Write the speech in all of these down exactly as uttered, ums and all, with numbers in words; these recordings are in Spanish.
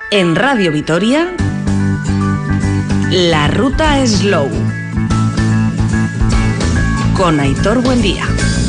En Radio Vitoria, La Ruta Slow, con Aitor Buendía.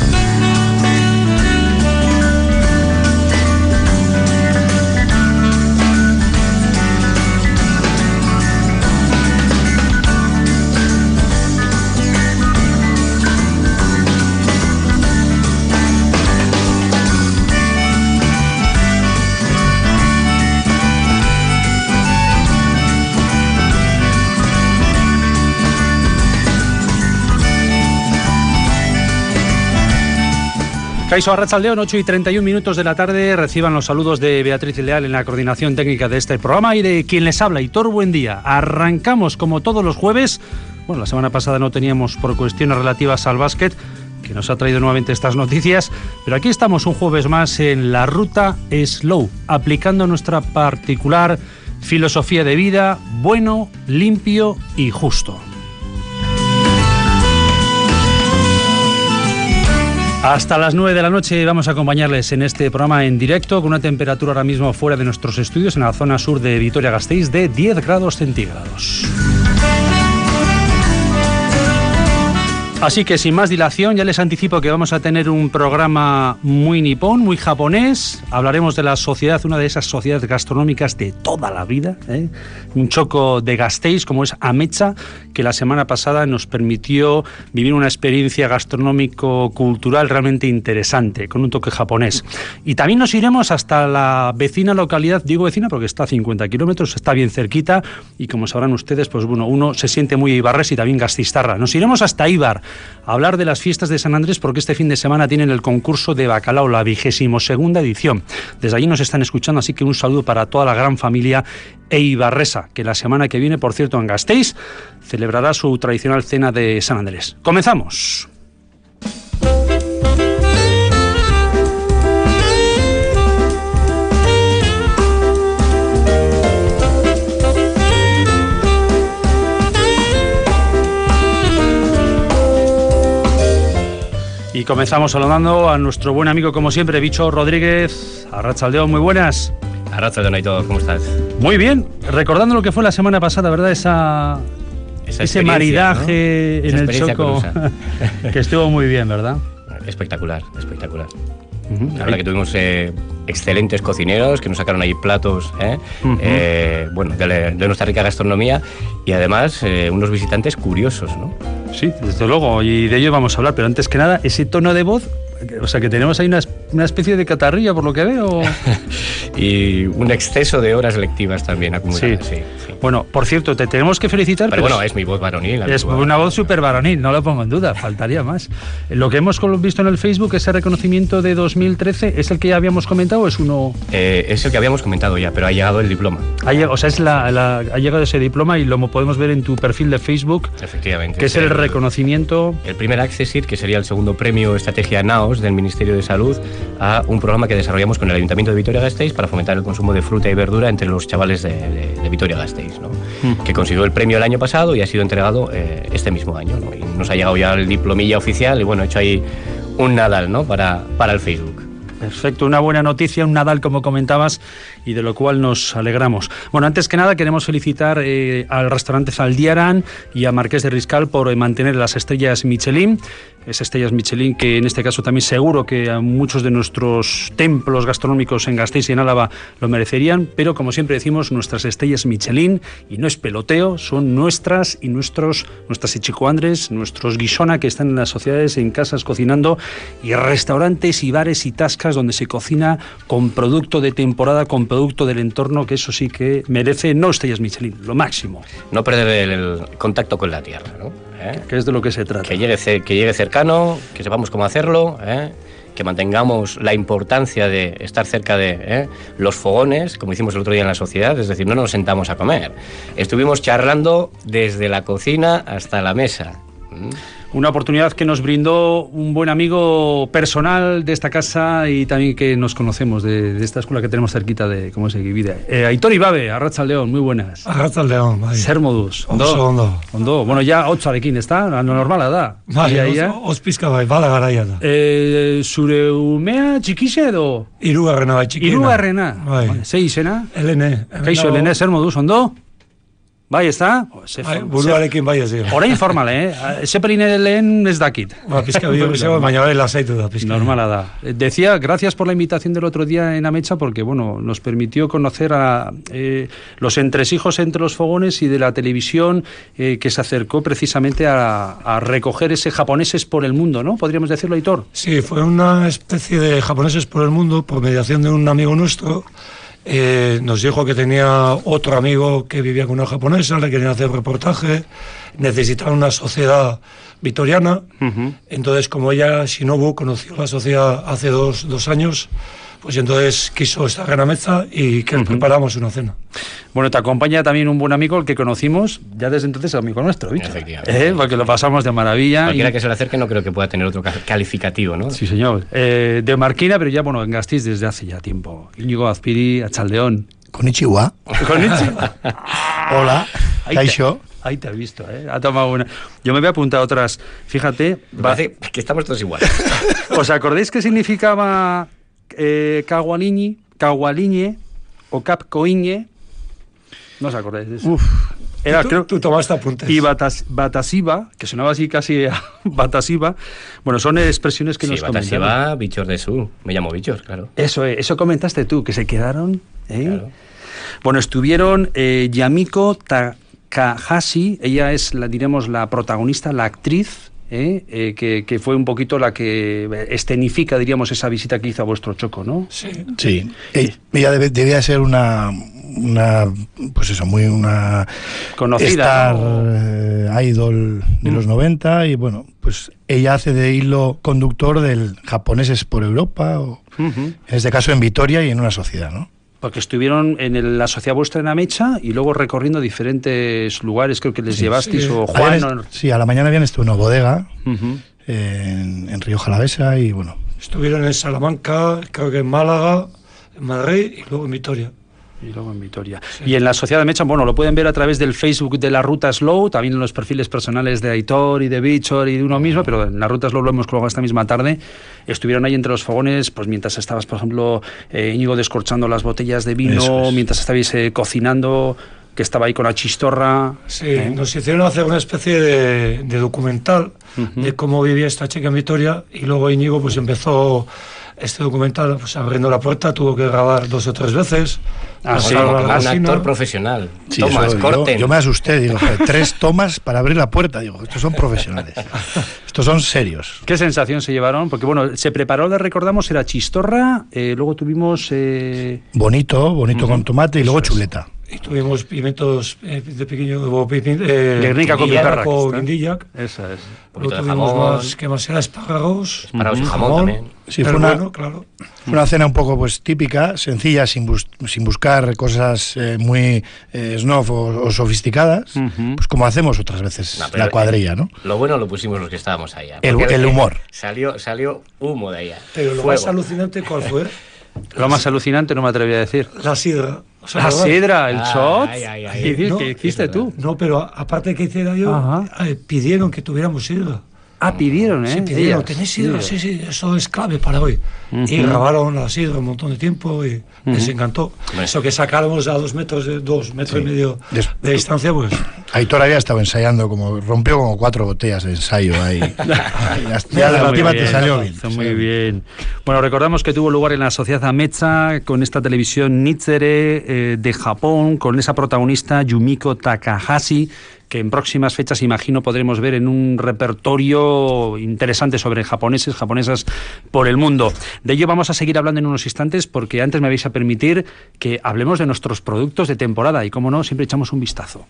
Kaixo Arratsaldeon, ocho y treinta y un minutos de la tarde. Reciban los saludos de Beatriz Leal en la coordinación técnica de este programa y de quien les habla, Aitor Buendía. Arrancamos como todos los jueves. Bueno, la semana pasada no teníamos por cuestiones relativas al básquet, que nos ha traído nuevamente estas noticias, pero aquí estamos un jueves más en La Ruta Slow, aplicando nuestra particular filosofía de vida: bueno, limpio y justo. Hasta las nueve de la noche vamos a acompañarles en este programa en directo, con una temperatura ahora mismo fuera de nuestros estudios en la zona sur de Vitoria-Gasteiz de diez grados centígrados. Así que sin más dilación, ya les anticipo que vamos a tener un programa muy nipón, muy japonés. Hablaremos de la sociedad, una de esas sociedades gastronómicas de toda la vida, ¿eh? Un choco de Gasteiz como es Amecha, que la semana pasada nos permitió vivir una experiencia gastronómico-cultural realmente interesante, con un toque japonés. Y también nos iremos hasta la vecina localidad, digo vecina porque está a cincuenta kilómetros, está bien cerquita, y como sabrán ustedes, pues bueno, uno se siente muy ibarres y también gasteiztarra. Nos iremos hasta Ibar a hablar de las fiestas de San Andrés, porque este fin de semana tienen el concurso de bacalao, la vigésimo segunda edición. Desde allí nos están escuchando, así que un saludo para toda la gran familia eibarresa, que la semana que viene, por cierto, en Gasteiz, celebrará su tradicional cena de San Andrés. ¡Comenzamos! Y comenzamos saludando a nuestro buen amigo, como siempre, Bicho Rodríguez. Arratsaldeon, muy buenas. Arratsaldeon, Aitor, ¿cómo estás? Muy bien, recordando lo que fue la semana pasada, ¿verdad? Esa, Esa ese maridaje, ¿no? En Esa el Choco, que estuvo muy bien, ¿verdad? Espectacular, espectacular. Uh-huh. La verdad que tuvimos eh, excelentes cocineros que nos sacaron ahí platos ¿eh? Uh-huh. eh, bueno, de, de nuestra rica gastronomía, y además eh, unos visitantes curiosos, ¿no? Sí, desde luego, y de ello vamos a hablar, pero antes que nada, ese tono de voz, o sea, que tenemos ahí una, una especie de catarrilla, por lo que veo. Y un exceso de horas lectivas también acumuladas. Sí. Sí, sí. Bueno, por cierto, te tenemos que felicitar. Pero, pero bueno, es, es mi voz varonil. Es habitual. Una voz súper varonil, no lo pongo en duda, faltaría más. Lo que hemos visto en el Facebook, ese reconocimiento de dos mil trece, ¿es el que ya habíamos comentado o es uno...? Eh, es el que habíamos comentado ya, pero ha llegado el diploma. Ha llegado, o sea, es la, la, ha llegado ese diploma y lo podemos ver en tu perfil de Facebook. Efectivamente. Que es el, el reconocimiento... El primer Accessir, que sería el segundo premio Estrategia NAOS del Ministerio de Salud, a un programa que desarrollamos con el Ayuntamiento de Vitoria-Gasteiz para fomentar el consumo de fruta y verdura entre los chavales de, de, de Vitoria-Gasteiz, ¿no? Mm. Que consiguió el premio el año pasado y ha sido entregado eh, este mismo año, ¿no? Y nos ha llegado ya el diplomilla oficial y bueno, he hecho ahí un Nadal, ¿no? para, para el Facebook. Perfecto, una buena noticia, un Nadal como comentabas, y de lo cual nos alegramos. Bueno, antes que nada queremos felicitar eh, al restaurante Zaldiaran y a Marqués de Riscal por eh, mantener las estrellas Michelin, esas estrellas Michelin que en este caso también seguro que a muchos de nuestros templos gastronómicos en Gasteiz y en Álava lo merecerían, pero como siempre decimos, nuestras estrellas Michelin, y no es peloteo, son nuestras y nuestros, nuestras ichicoandres, nuestros guisona que están en las sociedades, en casas cocinando, y restaurantes y bares y tascas donde se cocina con producto de temporada, con producto del entorno, que eso sí que merece no estrellas Michelin, lo máximo. No perder el, el contacto con la tierra, ¿no? ¿Eh? Que es de lo que se trata. Que llegue, que llegue cercano, que sepamos cómo hacerlo, ¿eh? Que mantengamos la importancia de estar cerca de ¿eh? los fogones, como hicimos el otro día en la sociedad, es decir, no nos sentamos a comer. Estuvimos charlando desde la cocina hasta la mesa. Mm. Una oportunidad que nos brindó un buen amigo personal de esta casa y también que nos conocemos de, de esta escuela que tenemos cerquita de, ¿cómo se divide? Eh, Aitor Ibabe, Arratsaldeon, muy buenas. Arratsaldeon, bai. Zer moduz? Ondo, ondo. Ondo. Bueno, ya hotzarekin, ezta? Normala da. Bai, Ia, ia. os pizka bai, bada garaia da. Eh, zure umea txikixe edo? Hirugarrena bai, txikiena. Hirugarrena? Bai. Ze izena? Elene. Kaixo, Elene, zer moduz, ondo? Bai, ez da? Bai, buruarekin bai ez dira. Orain formale, eh? Zeppelin lehen ez dakit. Ba, pizka bide bezala, baina bai lasaitu da, pizka. Normala da. Decía, gracias por la invitación del otro día en Ametsa, porque, bueno, nos permitió conocer a eh, los entresijos entre los fogones y de la televisión eh, que se acercó precisamente a, a recoger ese japoneses por el mundo, ¿no? ¿Podríamos decirlo, Aitor? Sí, fue una especie de japoneses por el mundo, por mediación de un amigo nuestro. Eh, nos dijo que tenía otro amigo que vivía con una japonesa, le querían hacer reportaje, necesitaban una sociedad vitoriana. Uh-huh. Entonces, como ella, Shinobu, conoció la sociedad hace dos, dos años, pues entonces quiso estar en Ametsa y que uh-huh. preparamos una cena. Bueno, te acompaña también un buen amigo, el que conocimos, ya desde entonces amigo nuestro, ¿viste? Efectivamente. ¿Eh? Porque lo pasamos de maravilla. Cualquiera y... que se le acerque no creo que pueda tener otro calificativo, ¿no? Sí, señor. Eh, de Marquina, pero ya, bueno, en Gasteiz desde hace ya tiempo. Íñigo Azpiri, Arratsaldeon. Konnichiwa. Konnichiwa. Hola, Kaixo. Ahí te has visto, ¿eh? Ha tomado una. Yo me voy a apuntar otras. Fíjate. Va... que estamos todos iguales. ¿Os acordáis qué significaba eh, Cagualiñi, Cagualiñe o Capcoiñe? No os acordáis de eso. Uf. Era, tú, creo, tú tomaste apuntes. Y batas, Batasiva, que sonaba así casi a Batasiva. Bueno, son expresiones que sí, nos comentaron. Batasiva, Bichor de Su. Me llamo Bichor, claro. Eso, eh, eso comentaste tú, que se quedaron. ¿eh? Claro. Bueno, estuvieron eh, Yamiko Takahashi, ella es, la diremos, la protagonista, la actriz. ¿Eh? Eh, que, que fue un poquito la que escenifica, diríamos, esa visita que hizo a vuestro Choco, ¿no? Sí. Sí. Ella, ella debe, debía ser una, una, pues eso, muy una conocida, star, ¿no? eh, idol de mm. los noventa, y bueno, pues ella hace de hilo conductor del Japoneses por Europa, o uh-huh. en este caso en Vitoria y en una sociedad, ¿no? Porque estuvieron en el, la sociedad vuestra en Ametsa y luego recorriendo diferentes lugares, creo que les sí, llevasteis, sí. o Juan... Ayer, o... Sí, a la mañana habían estado en una bodega, uh-huh. en, en Río Jalavesa, y bueno... Estuvieron en Salamanca, creo que en Málaga, en Madrid y luego en Vitoria. Y luego en Vitoria. Sí. Y en la sociedad de Ametsa, bueno, lo pueden ver a través del Facebook de la Ruta Slow, también en los perfiles personales de Aitor y de Bichor y de uno mismo, pero en la Ruta Slow lo hemos colgado esta misma tarde. Estuvieron ahí entre los fogones, pues mientras estabas, por ejemplo, eh, Íñigo descorchando las botellas de vino, es. mientras estabais eh, cocinando, que estaba ahí con la chistorra. Sí, ¿eh? Nos hicieron hacer una especie de, de documental uh-huh. de cómo vivía esta chica en Vitoria, y luego Íñigo pues empezó... Este documental, pues abriendo la puerta, tuvo que grabar dos o tres veces. Ah, sí, un actor profesional. Sí, Tomas, eso, corten. Yo, yo me asusté, digo, tres tomas para abrir la puerta. Digo, estos son profesionales. Estos son serios. ¿Qué sensación se llevaron? Porque, bueno, se preparó, le recordamos, era chistorra, eh, luego tuvimos... Eh... Bonito, bonito uh-huh. con tomate y luego chuleta. Y tuvimos pimientos eh, de pequeño, eh, Guernica con piparra. Con guindilla. Esa es. Luego tuvimos más, ¿qué más era? Espárragos. Espárragos y jamón, jamón también. Sí, fue una, bueno, claro. fue una cena un poco pues típica, sencilla, sin, bus, sin buscar cosas eh, muy eh, snob o, o sofisticadas, uh-huh. pues como hacemos otras veces no, la cuadrilla, ¿no? Lo bueno lo pusimos los que estábamos allá. El, el humor. Salió, salió humo de allá. Pero lo Fuego. más alucinante, ¿cuál fue? Lo más alucinante no me atreví a decir. La sidra. O sea, la sidra, el shot. Ay, ay, ay, ¿Qué, no, ¿qué hiciste tú? No, pero aparte que hiciera yo, eh, pidieron que tuviéramos sidra. Ah, pidieron, ¿eh? Sí, pidieron, ¿tenéis sidra? Sí, sí, eso es clave para hoy. Uh-huh. Y grabaron la sidra un montón de tiempo y uh-huh. les encantó. Bueno. Eso que sacáramos a dos metros, de dos metros sí. y medio Des- de distancia, pues... Aitor había estado ensayando, como rompió como cuatro botellas de ensayo ahí. ya ya la última te salió bien. Muy sí. bien. Bueno, recordamos que tuvo lugar en la Sociedad Ametsa, con esta televisión Nitzere eh, de Japón, con esa protagonista Yumiko Takahashi, que en próximas fechas, imagino, podremos ver en un repertorio interesante sobre japoneses, japonesas por el mundo. De ello vamos a seguir hablando en unos instantes, porque antes me vais a permitir que hablemos de nuestros productos de temporada y, como no, siempre echamos un vistazo.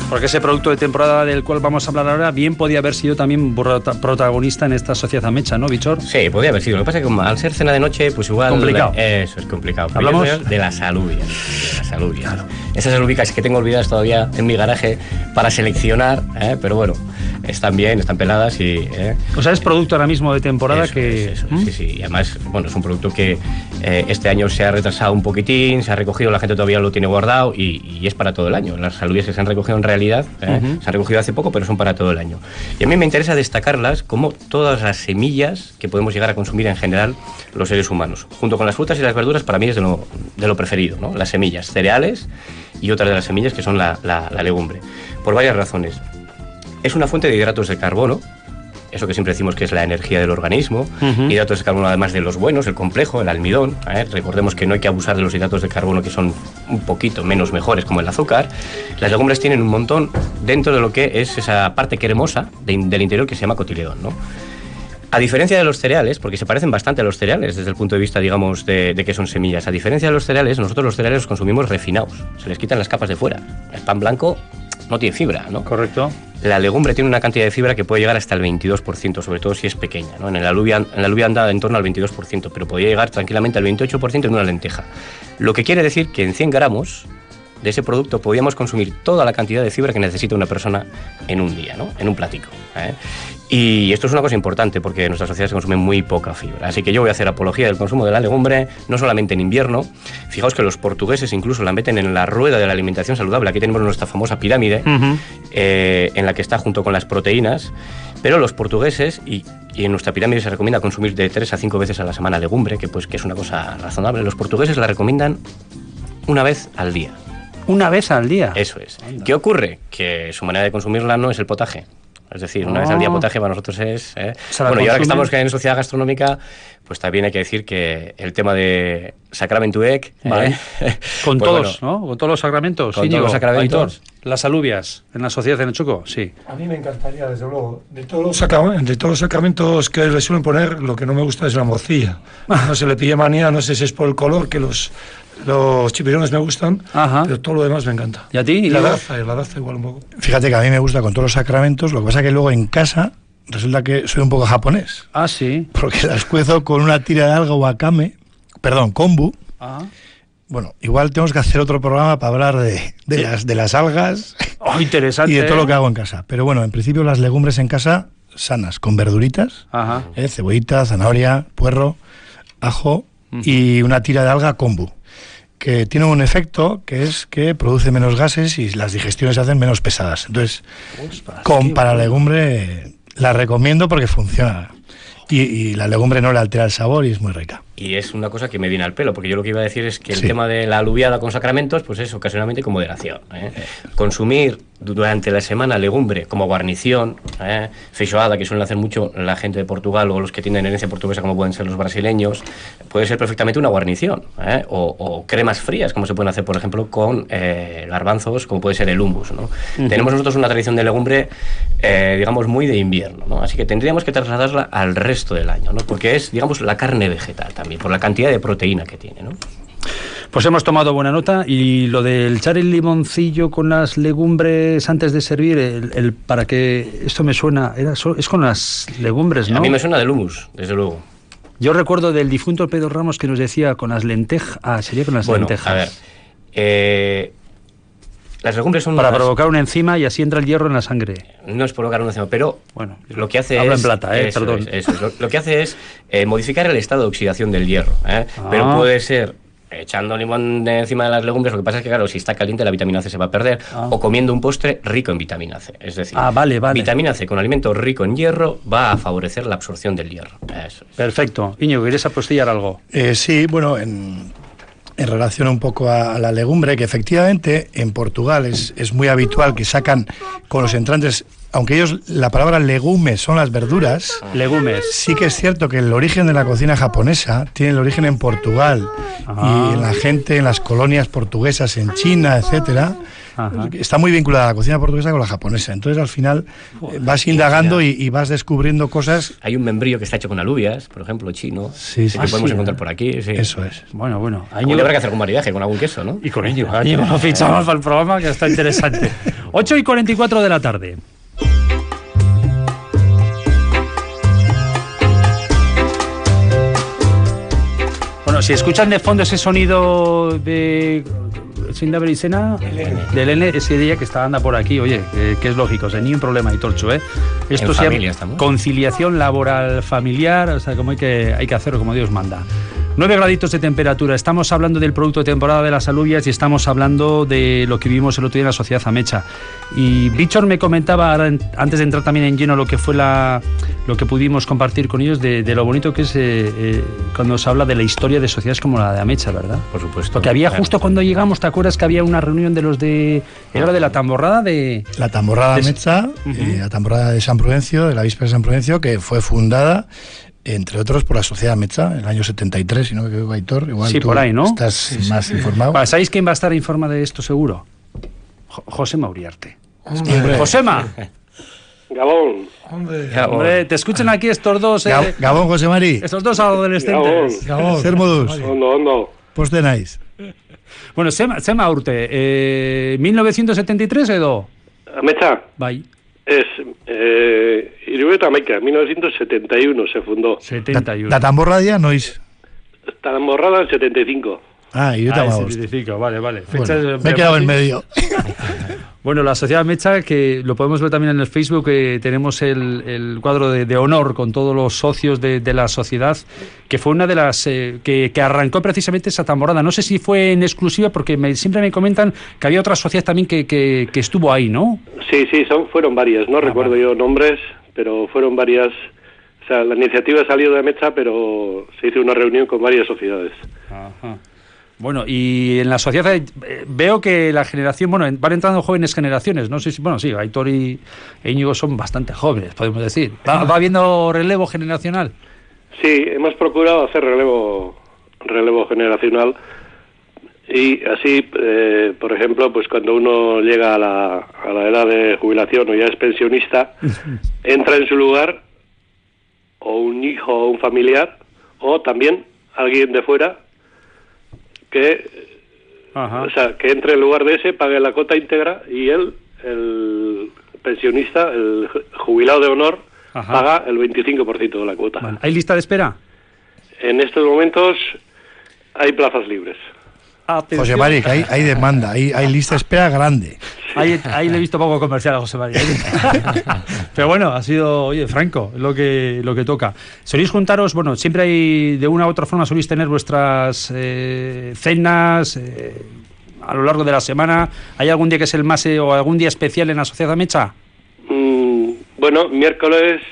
Porque ese producto de temporada del cual vamos a hablar ahora bien podía haber sido también protagonista en esta sociedad amecha, ¿no, Bichor? Sí, podía haber sido. Lo que pasa es que como al ser cena de noche, pues igual... Complicado. Eso es complicado. Hablamos de las alubias. De las alubias. Claro. Esas alubias que tengo olvidadas todavía en mi garaje para seleccionar, ¿eh? Pero bueno, están bien, están peladas y... ¿eh? O sea, es producto ahora mismo de temporada eso que... Es, eso, ¿Mm? Sí, sí. Y además, bueno, es un producto que eh, este año se ha retrasado un poquitín, se ha recogido, la gente todavía lo tiene guardado y, y es para todo el año. Las alubias que se han recogido en realidad, ¿eh? Uh-huh. Se han recogido hace poco, pero son para todo el año. Y a mí me interesa destacarlas como todas las semillas que podemos llegar a consumir en general los seres humanos. Junto con las frutas y las verduras, para mí es de lo, de lo preferido, ¿no? Las semillas, cereales y otras de las semillas que son la, la, la legumbre. Por varias razones. Es una fuente de hidratos de carbono, eso que siempre decimos que es la energía del organismo, uh-huh. Hidratos de carbono además de los buenos, el complejo, el almidón, ¿eh? Recordemos que no hay que abusar de los hidratos de carbono que son un poquito menos mejores como el azúcar. Las legumbres tienen un montón dentro de lo que es esa parte cremosa de, del interior que se llama cotiledón, ¿no? A diferencia de los cereales, porque se parecen bastante a los cereales desde el punto de vista, digamos, de, de que son semillas, a diferencia de los cereales, nosotros los cereales los consumimos refinados, se les quitan las capas de fuera. El pan blanco no tiene fibra, ¿no? Correcto. La legumbre tiene una cantidad de fibra que puede llegar hasta el veintidós por ciento, sobre todo si es pequeña, ¿no? En la alubia, en la alubia anda en torno al veintidós por ciento, pero podría llegar tranquilamente al veintiocho por ciento en una lenteja. Lo que quiere decir que en cien gramos de ese producto podríamos consumir toda la cantidad de fibra que necesita una persona en un día, ¿no? En un platico, ¿eh? Y esto es una cosa importante porque en nuestra sociedad se consume muy poca fibra. Así que yo voy a hacer apología del consumo de la legumbre, no solamente en invierno. Fijaos que los portugueses incluso la meten en la rueda de la alimentación saludable. Aquí tenemos nuestra famosa pirámide, uh-huh. eh, en la que está junto con las proteínas. Pero los portugueses, y, y en nuestra pirámide se recomienda consumir de tres a cinco veces a la semana legumbre, que pues que es una cosa razonable. Los portugueses la recomiendan una vez al día. ¿Una vez al día? Eso es. ¿Qué ocurre? Que su manera de consumirla no es el potaje. Es decir, una oh. vez al día potaje para nosotros es... ¿eh? Bueno, y ahora que estamos en sociedad gastronómica, pues también hay que decir que el tema de sacramentuec... Vale. ¿eh? Con pues todos, bueno, ¿no? Con todos los sacramentos. Con Íñigo, todos los sacramentos. Aitor, las alubias en la sociedad en el Choco, sí. A mí me encantaría, desde luego. De todos los sacramentos, de todos los sacramentos que le suelen poner, lo que no me gusta es la morcilla. No se le pille manía, no sé si es por el color, que los... Los chipirones me gustan, Ajá. pero todo lo demás me encanta. ¿Y a ti? Y la daza, y la daza igual un poco. Fíjate que a mí me gusta con todos los sacramentos, lo que pasa es que luego en casa resulta que soy un poco japonés. Ah, sí. Porque las cuezo con una tira de alga wakame, perdón, kombu. Ah. Bueno, igual tenemos que hacer otro programa para hablar de, de, sí. las, de las algas oh, interesante, y de todo lo que hago en casa. Pero bueno, en principio las legumbres en casa sanas, con verduritas, Ajá. Eh, cebollita, zanahoria, puerro, ajo uh-huh. y una tira de alga kombu, que tiene un efecto que es que produce menos gases y las digestiones se hacen menos pesadas. Entonces, Ostras, con, para la legumbre la recomiendo porque funciona. Y, y la legumbre no le altera el sabor y es muy rica. Y es una cosa que me viene al pelo, porque yo lo que iba a decir es que el sí. tema de la alubiada con sacramentos, pues es ocasionalmente con moderación, ¿eh? Eh. Consumir durante la semana legumbre como guarnición, ¿eh? Feijoada, que suelen hacer mucho la gente de Portugal o los que tienen herencia portuguesa, como pueden ser los brasileños, puede ser perfectamente una guarnición, ¿eh? o, o cremas frías, como se pueden hacer, por ejemplo, con eh, garbanzos, como puede ser el hummus, ¿no? Uh-huh. Tenemos nosotros una tradición de legumbre, eh, digamos, muy de invierno, ¿no? Así que tendríamos que trasladarla al resto del año, ¿no? Porque es, digamos, la carne vegetal también, por la cantidad de proteína que tiene, ¿no? Pues hemos tomado buena nota. Y lo del echar el limoncillo con las legumbres antes de servir, el, el para que esto me suena, era es con las legumbres, ¿no? A mí me suena del hummus, desde luego. Yo recuerdo del difunto Pedro Ramos que nos decía con las lentejas. Ah, sería con las bueno, lentejas. A ver, eh, las legumbres son para las... provocar una enzima y así entra el hierro en la sangre. No es provocar una enzima, pero bueno, lo que hace hablo es... en plata, eh, eso perdón. Es, eso es. Lo, lo que hace es eh, modificar el estado de oxidación del hierro, ¿eh? Ah. Pero puede ser echando limón de encima de las legumbres. Lo que pasa es que, claro, si está caliente la vitamina C se va a perder. Ah. O comiendo un postre rico en vitamina C. Es decir, ah, vale, vale. vitamina C con alimento rico en hierro va a favorecer la absorción del hierro. Eso es. Perfecto. Íñigo, ¿quieres apostillar algo? Eh, sí, bueno, en... en relación un poco a, a la legumbre, que efectivamente en Portugal es, es muy habitual que sacan con los entrantes, aunque ellos, la palabra legumes son las verduras, legumes. Sí que es cierto que el origen de la cocina japonesa tiene el origen en Portugal. Ajá. Y en la gente, en las colonias portuguesas, en China, etcétera, Ajá. está muy vinculada la cocina portuguesa con la japonesa. Entonces al final Joder, vas indagando y, y vas descubriendo cosas. Hay un membrillo que está hecho con alubias, por ejemplo, chino, sí, sí, que ah, podemos sí, encontrar por aquí. Sí. Eso es. Bueno, bueno. Año... habrá que hacer con maridaje, con algún queso, ¿no? Y con ello. Año lo fichamos para el programa, que está interesante. ocho y cuarenta y cuatro de la tarde. Bueno, si escuchan de fondo ese sonido de... sin David y Sena, del N, ese día que está anda por aquí, oye, que, que es lógico, o sea, ni un problema, y Torcho, ¿eh? Esto se llama conciliación laboral familiar, o sea, como hay que, hay que hacerlo como Dios manda. nueve graditos de temperatura, estamos hablando del producto de temporada de las alubias y estamos hablando de lo que vivimos el otro día en la Sociedad Amecha. Y Víctor me comentaba, ahora, antes de entrar también en lleno lo que fue la, lo que pudimos compartir con ellos, de, de lo bonito que es eh, eh, cuando se habla de la historia de sociedades como la de Amecha, ¿verdad? Por supuesto. Porque había claro. justo cuando llegamos, ¿te acuerdas que había una reunión de los de... Era de la tamborrada de... La tamborrada de Amecha, uh-huh. eh, la tamborrada de San Prudencio, de la víspera de San Prudencio, que fue fundada, entre otros, por la Sociedad Amecha, en el año setenta y tres, si no me equivoco, Aitor. Igual sí, tú por ahí, ¿no? Estás sí, más sí. informado. Vale, ¿sabéis quién va a estar informado de esto seguro? Jo- Josema Uriarte. Hombre. Josema. Gabón. Hombre, Hombre, te escuchan aquí estos dos... Eh, Gab- Gabón, José Mari. estos dos adolescentes. Gabón. Ser modus. Ondo, ondo. Pues tenéis. Bueno, Sema, Sema Urte, eh, mil novecientos setenta y tres edo? Amecha Bai. es eh, Hirueta Amaica, mil novecientos setenta y uno se fundó. setenta y uno. La tamborradia noiz. Tamborrada en setenta y cinco. Ah, y yo Ah, te es setenta y cinco, vale, vale. Bueno, Fechas, me he quedado en medio. Bueno, la Sociedad Amecha, que lo podemos ver también en el Facebook, que tenemos el, el cuadro de, de honor con todos los socios de, de la sociedad, que fue una de las eh, que, que arrancó precisamente esa tamborrada. No sé si fue en exclusiva, porque me, siempre me comentan que había otra sociedad también que, que, que estuvo ahí, ¿no? Sí, sí, son, fueron varias, no Ah, recuerdo vale. yo nombres, pero fueron varias. O sea, la iniciativa salió de Amecha, pero se hizo una reunión con varias sociedades. Ajá. Bueno, y en la sociedad eh, veo que la generación, bueno, van entrando jóvenes generaciones, no sé si, bueno, sí, Aitor y Íñigo son bastante jóvenes, podemos decir. ¿Va, va habiendo relevo generacional? Sí, hemos procurado hacer relevo relevo generacional y así, eh, por ejemplo, pues cuando uno llega a la, a la edad de jubilación o ya es pensionista, entra en su lugar o un hijo o un familiar o también alguien de fuera que, Ajá. o sea, que entre en lugar de ese, pague la cuota íntegra y él, el pensionista, el jubilado de honor, Ajá. paga el veinticinco por ciento de la cuota. Bueno, ¿hay lista de espera? En estos momentos hay plazas libres. Atención. José Mari, que hay, hay demanda, hay, hay lista de espera grande. Ahí, ahí le he visto poco comercial a José María. Pero bueno, ha sido, oye, franco, lo que, lo que toca. Solís juntaros, bueno, siempre hay, de una u otra forma, solís tener vuestras eh, cenas eh, a lo largo de la semana. ¿Hay algún día que es el más, eh, o algún día especial en la Sociedad Amecha? Mm, bueno, miércoles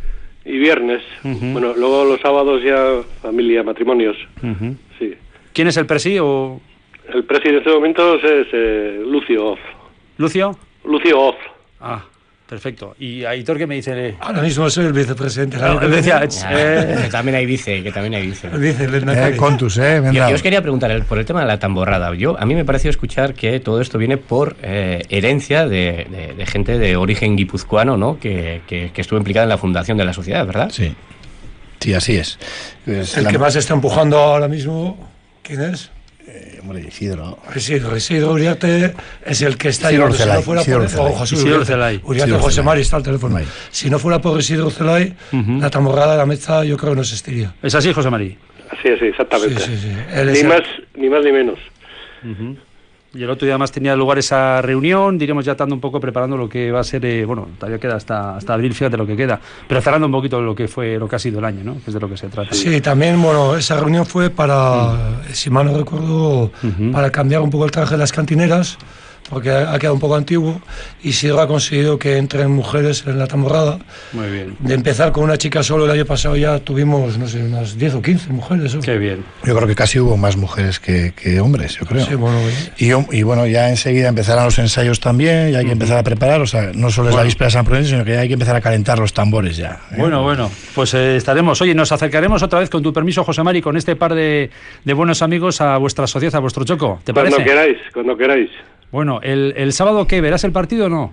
y viernes. Uh-huh. Bueno, luego los sábados ya familia, matrimonios. Uh-huh. Sí. ¿Quién es el presi o...? El presidente de estos momentos es eh, Lucio Oz. ¿Lucio? Lucio Oz. Ah, perfecto. ¿Y Aitor qué me dice? Ahora mismo soy el vicepresidente. No, él decía, Eh, que también hay vice, que también hay vice. El vice, el Eh, contus, eh, Yo, vendrá. yo os quería preguntar el- por el tema de la tamborrada. Yo, a mí me pareció escuchar que todo esto viene por eh, herencia de, de- de gente de origen guipuzcoano, ¿no? Que, que- que estuvo implicada en la fundación de la sociedad, ¿verdad? Sí. Sí, así es. Es El la- que más está empujando ahora mismo, ¿quién es? eh, hombre, Isidro. Isidro. Isidro Uriarte es el que está Isidro llevando, si Celay, no fuera Isidro por Celay. o José Isidro Uriarte. Celay. Uriarte Isidro José Celay. Mari está al teléfono. Ahí. Si no fuera por Isidro Celay, Uh-huh. la tamborrada de la mesa yo creo que no existiría. ¿Es así, José María? Así es, exactamente. Sí, sí, sí. Él es Ni el- más, ni más ni menos. Uh-huh. Y el otro día además tenía lugar esa reunión, diríamos ya estando un poco preparando lo que va a ser, eh, bueno, todavía queda hasta, hasta abril, fíjate lo que queda, pero cerrando un poquito lo que fue, lo que ha sido el año, ¿no? Que es de lo que se trata. Sí, también, bueno, esa reunión fue para, si mal no recuerdo, Ujú. para cambiar un poco el traje de las cantineras, porque ha, ha quedado un poco antiguo, y Isidro ha conseguido que entren mujeres en la tamborrada. Muy bien. De empezar con una chica solo, el año pasado ya tuvimos, no sé, unas diez o quince mujeres. ¿o? Qué bien. Yo creo que casi hubo más mujeres que, que hombres, yo creo. Sí, bueno, y- Y, yo- y bueno, ya enseguida empezarán los ensayos también, ya hay que empezar a preparar, o sea, no solo es la Bueno. víspera de San Prudencio, sino que ya hay que empezar a calentar los tambores ya. ¿eh? Bueno, bueno, pues eh, estaremos. Oye, nos acercaremos otra vez, con tu permiso, José Mari, con este par de, de buenos amigos a vuestra sociedad, a vuestro choco. ¿Te Cuando parece? queráis, cuando queráis. Bueno, el, el sábado, ¿qué? ¿Verás el partido o no?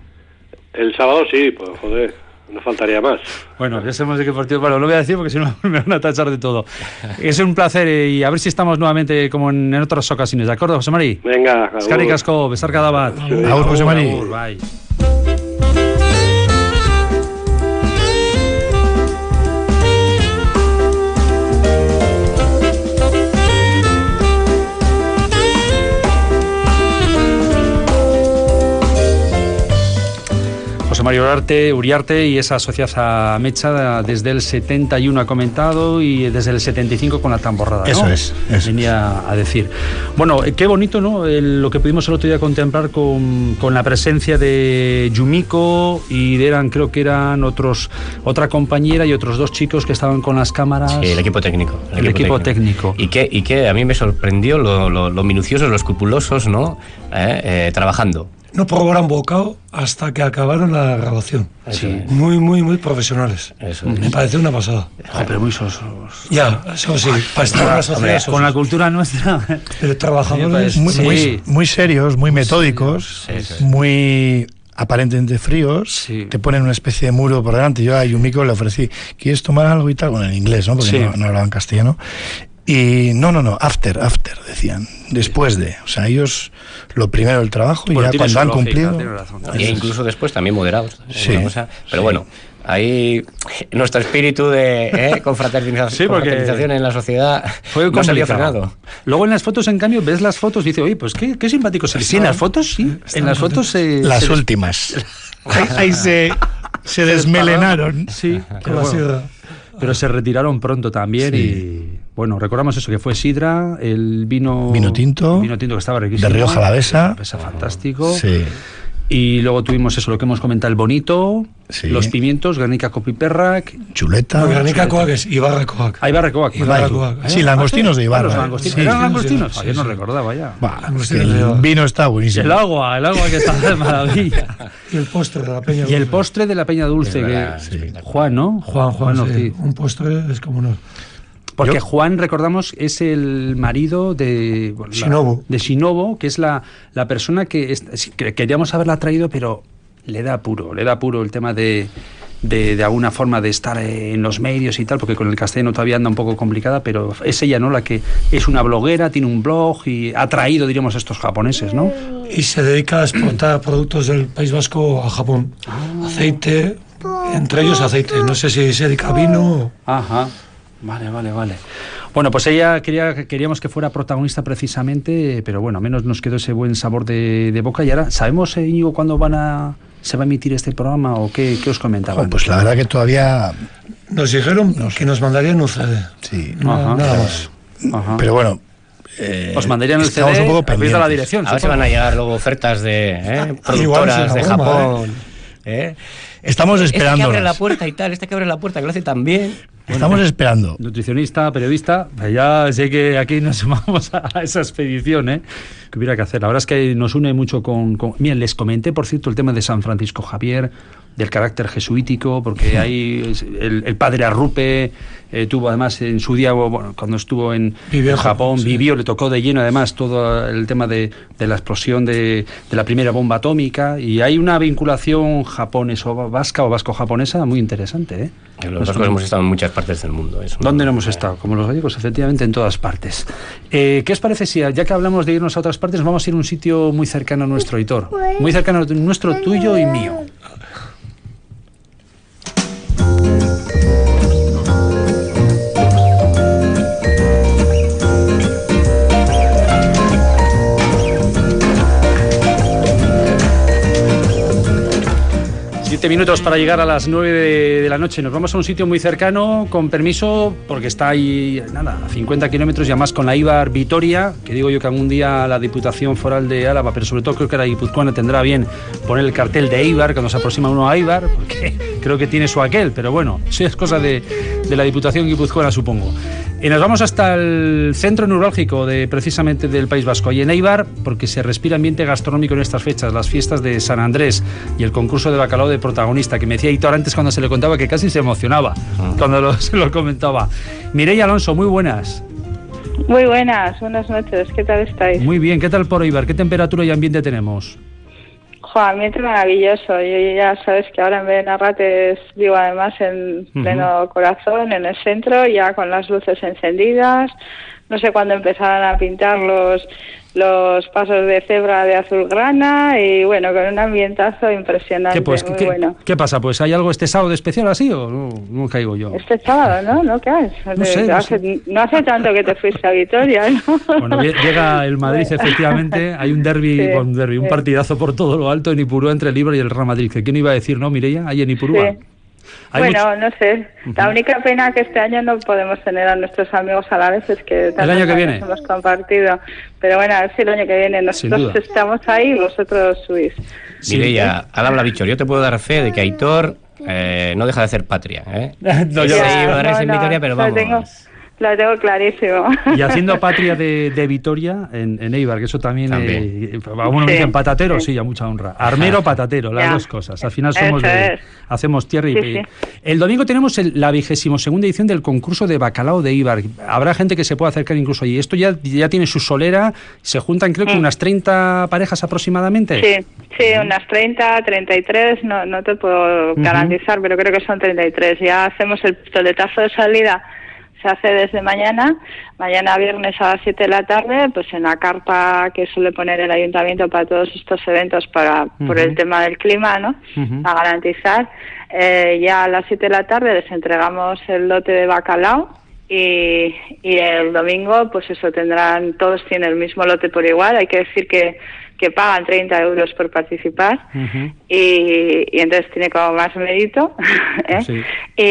El sábado sí, pues joder, no faltaría más. Bueno, ya sabemos de qué partido. Bueno, lo voy a decir porque si no me van a tachar de todo. Es un placer eh, y a ver si estamos nuevamente como en, en otras ocasiones. ¿De acuerdo, José Mari? Venga, agur. Eskerrik asko, besar cada bat. Agur, José Mari. Agur, bai. Mario Uriarte, Uriarte y esa sociedad Amecha desde el setenta y uno ha comentado y desde el setenta y cinco con la tamborrada, ¿no? Eso es, eso. Venía a decir. Bueno, qué bonito, ¿no? El, lo que pudimos el otro día contemplar con, con la presencia de Yumiko y de, eran, creo que eran otros, otra compañera y otros dos chicos que estaban con las cámaras. Sí, el equipo técnico. El, el equipo, equipo técnico. técnico. Y que, y que a mí me sorprendió lo, lo, lo minuciosos, lo escrupulosos, ¿no? Eh, eh, trabajando. No probaron bocado hasta que acabaron la grabación. Sí. Muy, muy, muy profesionales. Eso Me es. pareció una pasada. Joder, pero muy sosos. Ya, eso sí, para estar en la sociedad. Hombre, con la cultura nuestra. Pero trabajadores muy, sí. muy, muy serios, muy metódicos, Sí, sí, sí. muy aparentemente fríos. Sí. Te ponen una especie de muro por delante. Yo a Yumiko le ofrecí, ¿quieres tomar algo y tal? Bueno, en inglés, ¿no? Porque Sí. no, no hablaban castellano. Y no, no, no, after, after, decían. Después de. O sea, ellos, lo primero el trabajo y Bueno, ya tiene cuando su han lógica, cumplido. tiene razón. Y incluso después también moderados. Sí. Una cosa, pero Sí. bueno, ahí nuestro espíritu de eh, confraternización, Sí, porque confraternización en la sociedad Fue no salió complicado. frenado. Luego en las fotos, en cambio, ves las fotos y dices, oye, pues qué, qué simpático se Sí, en las fotos, sí. En las fotos se... Las se- últimas. ahí, ahí se, se desmelenaron. Sí, con pero, la bueno, sierra. pero se retiraron pronto también Sí. y... Bueno, recordamos eso, que fue sidra, el vino... Vino tinto, Vino tinto que estaba riquísimo. de Rioja Alavesa. Alavesa, fantástico. Sí. Y luego tuvimos eso, lo que hemos comentado, el bonito, Sí. los pimientos, Guernica Copiperrac... Chuleta. No, Guernica Coac es Ibarra Coac. Ahí va Recoac. Ibarra ¿verdad? Coac. Sí, langostinos de Ibarra. Ah, los ¿eh? langostinos. Sí, ¿Eran sí, langostinos? sí, Ah, yo no sí. recordaba ya. Bah, Langostinos el de Ibarra. vino está buenísimo. El agua, el agua que está de maravilla. Y el postre de la Peña. Y el Dulce. postre de la Peña Dulce, Es que verdad, es espectacular. Juan, ¿no? Juan, Juan, sí. Ortiz. Un postre es como no. Porque Yo- Juan, recordamos, es el marido de... bueno, la- Shinobu. de Shinobu, que es la, la persona que, es- sí, que queríamos haberla traído, pero le da apuro, le da apuro el tema de, de, de alguna forma de estar en los medios y tal, porque con el castellano todavía anda un poco complicada, pero es ella, ¿no? La que es una bloguera, tiene un blog y ha traído, diríamos, a estos japoneses, ¿no? Y se dedica a exportar productos del País Vasco a Japón. Aceite, entre ellos aceite. No sé si se dedica a vino. Ajá. Vale, vale, vale. Bueno, pues ella quería, queríamos que fuera protagonista precisamente, pero bueno, al menos nos quedó ese buen sabor de, de boca. Y ahora, ¿sabemos, eh, Íñigo, cuándo van a, se va a emitir este programa o qué, qué os comentaban? Jo, pues la verdad que todavía. Nos dijeron que nos mandarían un C D. Sí. No, Ajá. nada más. Ajá. Pero bueno. eh, Os mandarían el C D, estamos un poco habéis dado pendientes. la dirección. A ver si van a llegar luego ofertas de eh, productoras sí, de una broma, Japón. ¿eh? Estamos Este que esperando. abre la puerta y tal, este que abre la puerta, que lo hace tan bien. Estamos esperando. Nutricionista, periodista, pues ya sé que aquí nos sumamos a esa expedición, ¿eh? Que hubiera que hacer. La verdad es que nos une mucho con... con... Miren, les comenté, por cierto, el tema de San Francisco Javier, del carácter jesuítico, porque hay el, el padre Arrupe eh, tuvo además en su día, bueno, cuando estuvo en, Vivió en en Japón, Japón, sí. vivió, le tocó de lleno además todo el tema de, de la explosión de, de la primera bomba atómica, y hay una vinculación japoneso-vasca o vasco-japonesa muy interesante, ¿eh? Los vascos hemos estado en muchas partes del mundo. Eso no- ¿Dónde no hemos estado? Como los gallegos, efectivamente, en todas partes. Eh, ¿Qué os parece si, ya que hablamos de irnos a otras partes, vamos a ir a un sitio muy cercano a nuestro Hitor? Muy cercano a nuestro, tuyo y mío. Siete minutos para llegar a las nueve de, de la noche. Nos vamos a un sitio muy cercano, con permiso, porque está ahí, nada, a cincuenta kilómetros, y además con la Eibar Vitoria, que digo yo que algún día la Diputación Foral de Álava, pero sobre todo creo que la guipuzcoana tendrá bien poner el cartel de Eibar cuando se aproxima uno a Eibar, porque creo que tiene su aquel, pero bueno, eso es cosa de, de la Diputación guipuzcoana, supongo. Y nos vamos hasta el centro neurálgico de, precisamente del País Vasco, ahí en Eibar, porque se respira ambiente gastronómico en estas fechas, las fiestas de San Andrés y el concurso de bacalao de protagonista, que me decía Hitor antes cuando se le contaba que casi se emocionaba cuando lo, se lo comentaba. Mireia Alonso, muy buenas. Muy buenas, buenas noches, ¿qué tal estáis? Muy bien, ¿qué tal por Eibar? ¿Qué temperatura y ambiente tenemos? Jo, ambiente maravilloso, yo ya sabes que ahora en Benarrates vivo además en pleno Ujú. corazón, en el centro, ya con las luces encendidas, no sé cuándo empezaron a pintar los los pasos de cebra de azulgrana y bueno, con un ambientazo impresionante, ¿Qué, pues, muy ¿qué, bueno. ¿Qué pasa? Pues ¿hay algo este sábado especial así o no, no caigo yo? Este sábado, ¿no? ¿No? ¿Qué haces? No sé, no hace, sé. no hace tanto que te fuiste a Vitoria, ¿no? Bueno, llega el Madrid, efectivamente, hay un derbi, Sí, un derbi, un sí. partidazo por todo lo alto en Ipurúa entre el Eibar y el Real Madrid. ¿Quién iba a decir, no, Mireia? Ahí en Ipurúa. Sí. Hay Bueno, mucho- no sé. La única pena que este año no podemos tener a nuestros amigos a la vez es que tantos año que años viene. hemos compartido. Pero bueno, a ver si el año que viene Sin nosotros duda. estamos ahí y vosotros subís. Mireia, al habla Bichor, yo te puedo dar fe de que Aitor eh, no deja de hacer patria. ¿eh? No, Sí, yo- sí, Madrid en no, Vitoria, pero lo vamos. tengo, lo tengo clarísimo. Y haciendo patria de, de Vitoria en, en Eibar, que eso también, También. eh, a uno me Sí, dicen patatero, sí. sí. a mucha honra. Armero, patatero, las Ya. dos cosas. Al final somos Eso de, es. hacemos tierra y Sí, y- sí. El domingo tenemos el- la vigésimo segunda edición del concurso de bacalao de Eibar. Habrá gente que se pueda acercar incluso allí. Esto ya, ya tiene su solera, se juntan creo que Mm. unas treinta parejas aproximadamente. Sí, sí, unas treinta, treinta y tres, no, no te puedo garantizar, pero creo que son treinta y tres. Ya hacemos el pistoletazo de salida, se hace desde mañana, mañana viernes a las siete de la tarde, pues en la carpa que suele poner el ayuntamiento para todos estos eventos para por el tema del clima, ¿no? Ujú. A garantizar. Eh, ya a las siete de la tarde les entregamos el lote de bacalao. Y, y el domingo, pues eso, tendrán, todos tienen el mismo lote por igual. Hay que decir que, que pagan treinta euros por participar. Ujú. y, y entonces tiene como más mérito. ¿eh? Sí.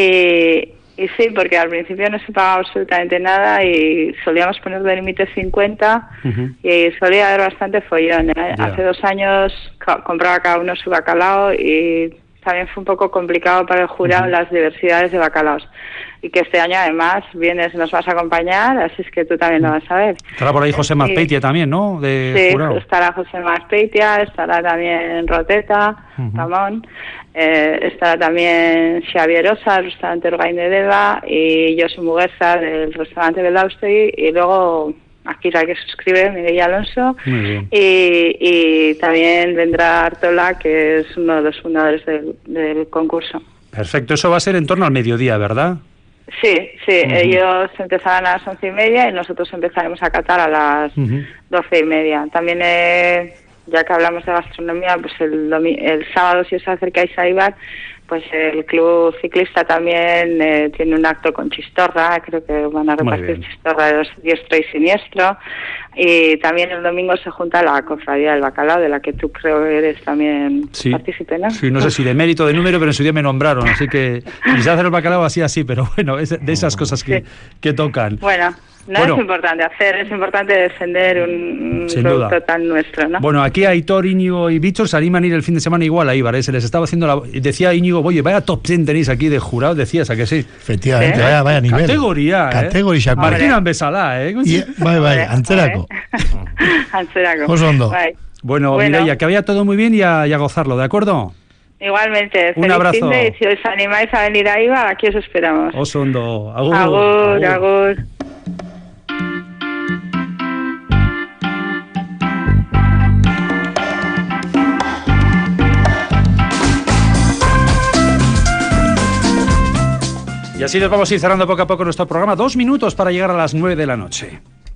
Y, y sí, porque al principio no se pagaba absolutamente nada y solíamos poner de límite cincuenta Ujú. y solía haber bastante follón. ¿eh? Ya. Hace dos años ca- compraba cada uno su bacalao y también fue un poco complicado para el jurado las diversidades de bacalaos. Y que este año además vienes, nos vas a acompañar, así es que tú también lo vas a ver. Estará por ahí José Mazpeitia también, ¿no? De Sí, jurado. estará José Mazpeitia, estará también Roteta, Ujú. Ramón, eh, estará también Xavier Osa, del restaurante Orgain de Deva, y Josu Mugueza, del restaurante Belaustegui, y luego aquí la que suscribe, Miguel Alonso, Muy bien. y, y también vendrá Artola, que es uno de los fundadores del, del concurso. Perfecto, eso va a ser en torno al mediodía, ¿verdad? Sí, sí, Ujú. ellos empezarán a las once y media y nosotros empezaremos a catar a las Ujú. doce y media. También, eh, ya que hablamos de gastronomía, pues el, domi- el sábado, si os acercáis a Eibar, pues el club ciclista también eh, tiene un acto con chistorra, creo que van a Muy repartir bien. chistorra de los diestro y siniestro. Y también el domingo se junta la cofradía del bacalao, de la que tú creo que eres también Sí. partícipe, ¿no? Sí, no sé si de mérito de número, pero en su día me nombraron, así que quise hacer el bacalao así, así, pero bueno, es de esas cosas que, Sí. que tocan. Bueno, no Bueno. es importante hacer, es importante defender un, un Sin producto duda. tan nuestro, ¿no? Bueno, aquí Aitor, Íñigo y Víctor se animan a ir el fin de semana igual a Eibar, ¿eh? Se les estaba haciendo la... Decía Íñigo, oye, vaya top ten tenéis aquí de jurado, decías, ¿a que sí? Efectivamente, ¿Eh? vaya, vaya nivel. Categoría, ¿eh? Categoría, Martín Hombre. Ambesalá, ¿eh? Y, bai, bai, antzerako. Antzerako. Oso ondo. Bai. Bueno, Bueno. Mireia, que vaya todo muy bien y a, y a gozarlo, ¿de acuerdo? Igualmente, Un feliz abrazo. fin de, y si os animáis a venir a Ibar, aquí os esperamos. Oso ondo. Agur. Agur, agur. Y así nos vamos a ir cerrando poco a poco nuestro programa. Dos minutos para llegar a las nueve de la noche.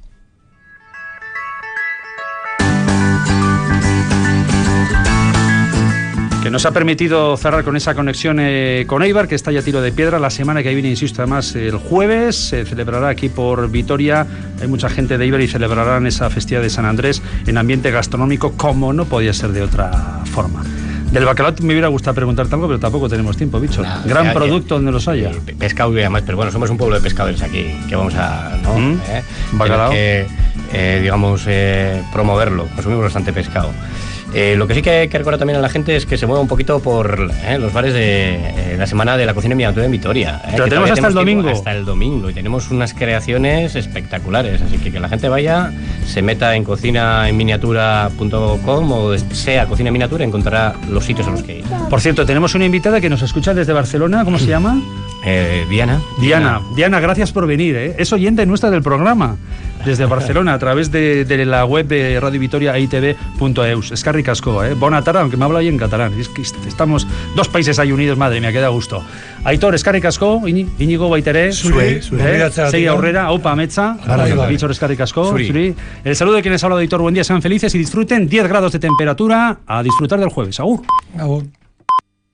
Que nos ha permitido cerrar con esa conexión eh, con Eibar, que está ya a tiro de piedra. La semana que viene, insisto, además el jueves se celebrará aquí por Vitoria. Hay mucha gente de Eibar y celebrarán esa festividad de San Andrés en ambiente gastronómico, como no podía ser de otra forma. Del bacalao me hubiera gustado preguntarte algo, pero tampoco tenemos tiempo, bicho. Nah, Gran ya, producto ya. donde los haya. Eh, pescado y demás, pero bueno, somos un pueblo de pescadores aquí, que vamos a, ¿no? Mm. Eh, Bacalao. tenemos que, eh, digamos, eh, promoverlo. Consumimos bastante pescado. Eh, lo que sí que hay que recordar también a la gente es que se mueva un poquito por eh, los bares de eh, la semana de la cocina en miniatura en Vitoria. Eh, Pero que tenemos todavía hasta el tiempo, domingo. Hasta el domingo. Y tenemos unas creaciones espectaculares. Así que que la gente vaya, se meta en cocina en miniatura punto com o sea cocina en miniatura, encontrará los sitios a los que ir. Por cierto, tenemos una invitada que nos escucha desde Barcelona. ¿Cómo se llama? Eh, Diana. Diana. Diana, gracias por venir, ¿eh? Es oyente nuestra del programa. desde Barcelona, a través de, de la web de Radio Vitoria I T V punto eus. Eskerrik asko, eh. Bona tarda, aunque me habla ahí en catalán. Es que estamos dos países ahí unidos, madre mía, que da gusto. Aitor, eskerrik asko, Iñigo baitere. Zuri, zuri. Eh, Segi aurrera, aupa ametza. Bichor, eskerrik asko. Zuri. El saludo de quienes ha hablado de Aitor, buen día, sean felices y disfruten diez grados de temperatura. A disfrutar del jueves. Agur. Agur.